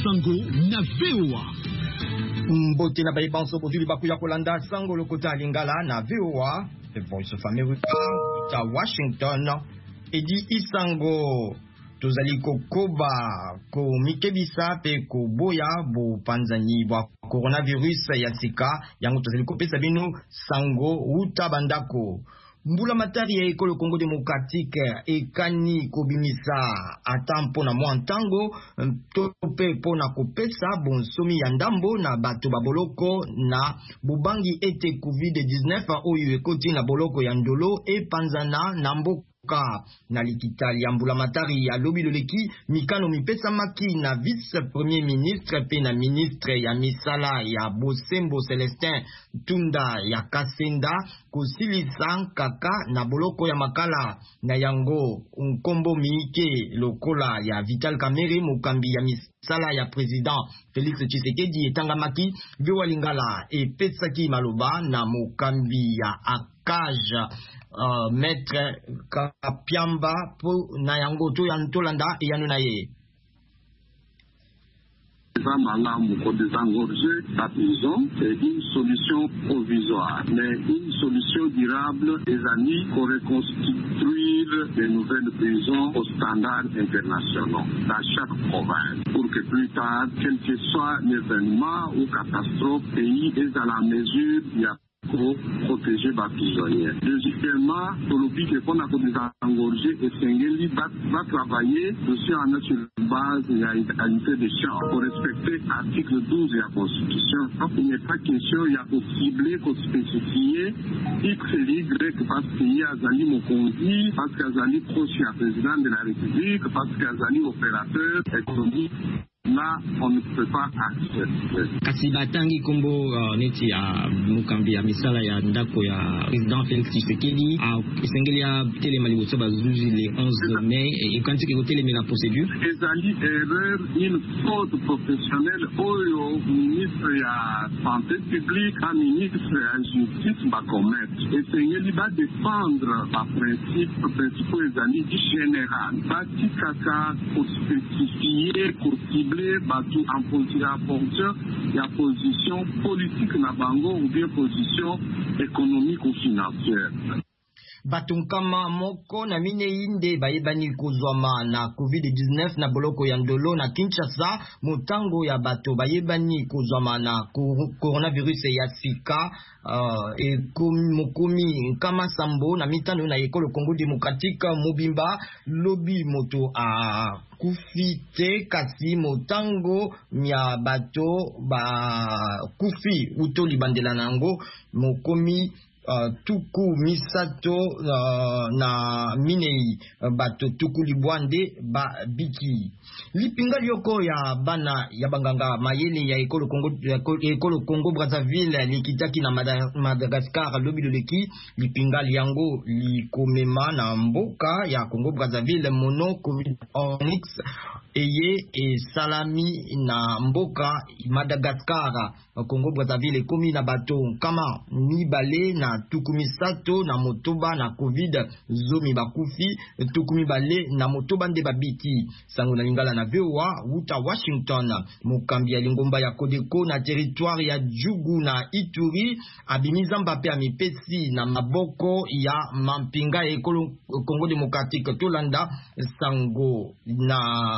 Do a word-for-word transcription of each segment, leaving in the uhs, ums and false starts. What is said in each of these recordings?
Sango na V O A. Mbote na baibanso bozuli bakuya kolanda Sango lokota lingala na V O A, The Voice of America, ta Washington. Edi Isango tozali kokoba ko mikebisa pe ko boya bo panzani bwa coronavirus ya sika yango tozali kopesa bino Sango uta bandako. Mbula matari ya ekolo Congo Democratique ekani kobimisa atampo na mwantango tope pona kopesa bonsomi ya ndambo na bato baboloko na bubangi ete covid dix-neuf oyo ekoti na boloko ya ndolo e panzana na mboka na likitali ya mbula matari ya lobi loleki mikano mipesa maki na vice premier ministre pe na ministre ya misala ya Bosembo Celestin Tunda ya Kasenda kosilisa kaka na boloko ya makala na yango nkombo miike lokola ya Vital Kamerhe mokambi ya misala ya president Félix Tshisekedi etangamaki Viwa Lingala epesaki maloba na mokambi ya Akaja Uh, maître Kapiamba po na yango to yantolanda yanu na ye. La prison est une solution provisoire, mais une solution durable des amis pour reconstruire de nouvelles prisons aux standards internationaux dans chaque province, pour que plus tard, quel que soit l'événement ou catastrophe, le pays est à la mesure il y a pour protéger les prisonniers. Deuxièmement, pour le but qu'on a engorgé et Sengeli va travailler aussi en sur base de la égalité des chances pour respecter l'article douze de la Constitution. Il n'est pas question, il y a possible qu'on spécifie X et Y parce qu'il y a Zali Mokonzi, parce qu'il y a Zali proche du président de la République, parce qu'il y a Zali opérateur économique. Là, on ne peut pas accepter. Kasi batangi kombo uh, neti ya mukambi ya misala ya ndako ya président Félix Tshisekedi a esengeli ya telema liboso bazuzi le onze mai et quand il est la procédure ezali erreur une faute professionnelle oyo ministre ya santé publique a ministre ya justice ba commettre esengeli ba défendre ba principe principaux ezali général bati kaka pour spécifier pour batu en fonction ya position politique na bango ou bien position économique ou financière. Batunkama moko na mine inde bayebani kozwama na covid dix-neuf na boloko ya ndolo na Kinshasa motango ya bato bayebani kozwama na coronavirus ya sika uh, e mokomi kama sambo na mitano na ekolo Congo Democratique mobimba lobi moto a kufite kasi motango ya bato ba kufi utoli bandela nango mokomi Uh, tuku misato uh, na minei uh, bato tuku libwande ba biki lipinga yoko ya bana ya banganga mayele ya ekolo Congo ekolo Congo Brazzaville likitaki na Madagascar lobi loleki lipinga liango likomema na mboka ya Congo Brazzaville mono covid onyx eye e salami na mboka Madagascar Congo Brazzaville komi na bato kama mibale na tukumi sato na motoba na covid zomi bakufi tukumi bale na motoba nde babiki sango na lingala na V O A uta Washington mokambi ya lingomba ya Kodeko na territoire ya Jugu na Ituri abimiza Mbappe ya mipesi na maboko ya mampinga ya ekolo Congo Democratique tolanda sango na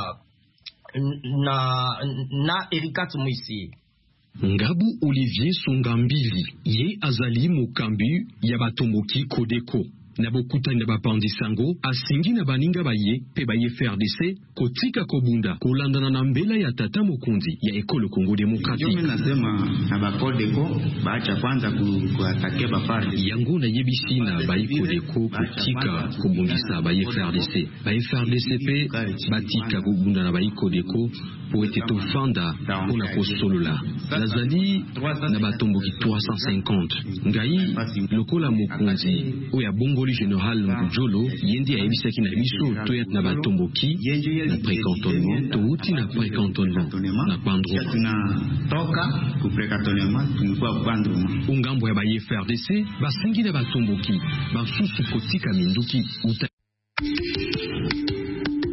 na na Erikat Moisi. Ngabu Olivier Songambili ye azali mokambi ya batomboki Kodeko na bokuta na bapandi sango asingi na baninga baye pe baye F R D C kotika kobunda kolandana na mbela ya tata mokundi ya ekolo Congo Democratique. Mimi nasema na ba Kodeko baacha kwanza kuatake ba F R D C yango na yebisi na baye Kodeko kotika kobundisa baye F R D C baye F R D C pe batika kobunda na baye Kodeko po ete tofanda pona kosolola nazali na batomboki trois cent cinquante ngai lokola mokundi oya bongo général Ngujolo yendi ya ebisaki na biso toyat na batomboki na précantonnement touti na précantonnement na bandro tuna toka ku précantonnement tunikuwa bandro ungambo ya ba F R D C basingi na batomboki basusu kotika minduki uta